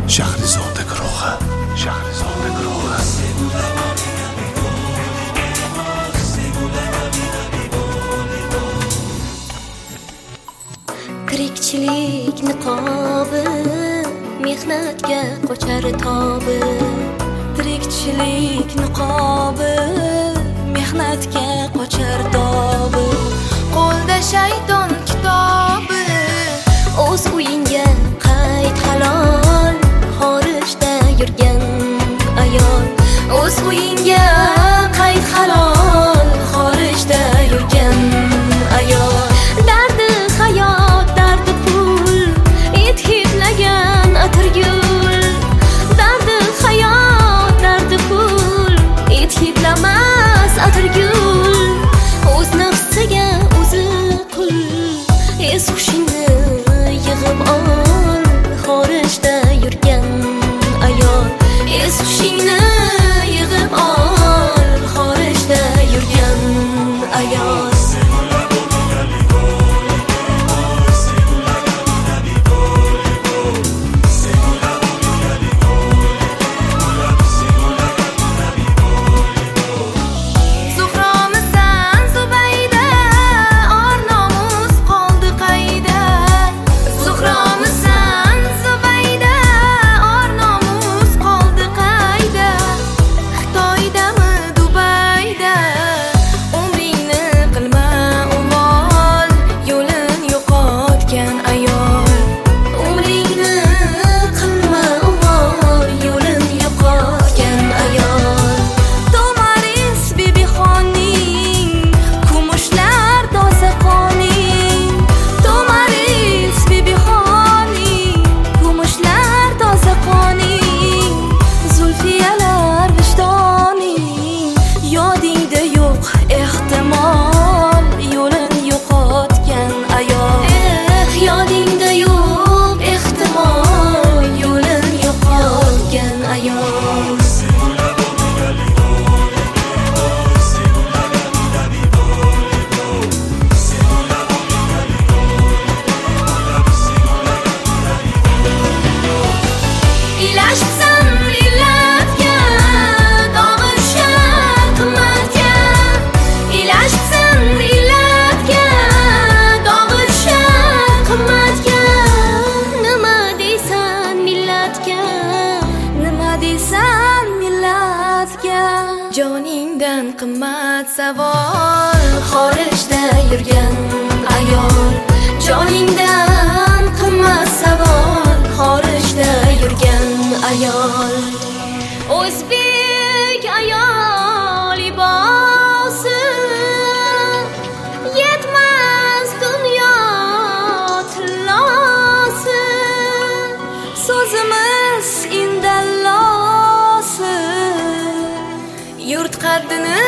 Shahrizoda guruhi. Tirikchilik niqobi mehnatga qochar tobi. Tirikchilik niqobi mehnatga qochar tobi. Qo'lda shayton kitobi, o'z uyingga qayt halol. Xorijda yurgan ayol, o'z uyingga qayt halol. Xorijda yurgan ayol, dardi hayot, dardi pul, it hidlagan atirgul. Dardi hayot, dardi pul, it hidlamas atirgul. O'z nafsiga o'zi qul, es hushingni yig'ib ol. Xorijda yurgan ayol, es hushingni yig'ib ol. Xorijda yurgan ayol. Joningdan qimmat savol. Xorijda yurgan ayol, joningdan qimmat savol. Xorijda yurgan ayol. O'zbek ayol libosi yetmas dunyo tillosi. So'zimiz indallosi, yurt qaddini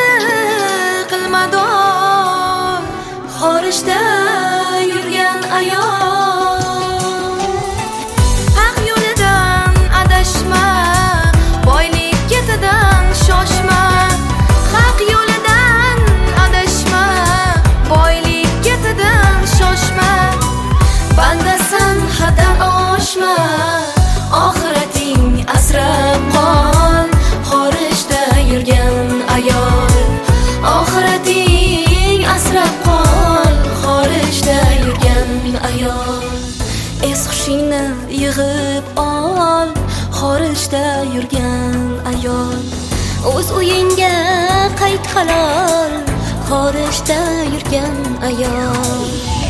qilmador. Xorijda yurgan ayol. Haq yo'lidan adashma, boylik ketidan shoshma. Haq yo'lidan adashma, boylik ketidan shoshma. Bandasan haddan oshma, oxirating asrab qol. Xorijda yurgan ayol, oxirating asrab qol. Xorijda yurgan ayol, es hushingni yig'ib ol. Xorijda yurgan ayol, o'z uyingga qayt halol. Xorijda yurgan ayol.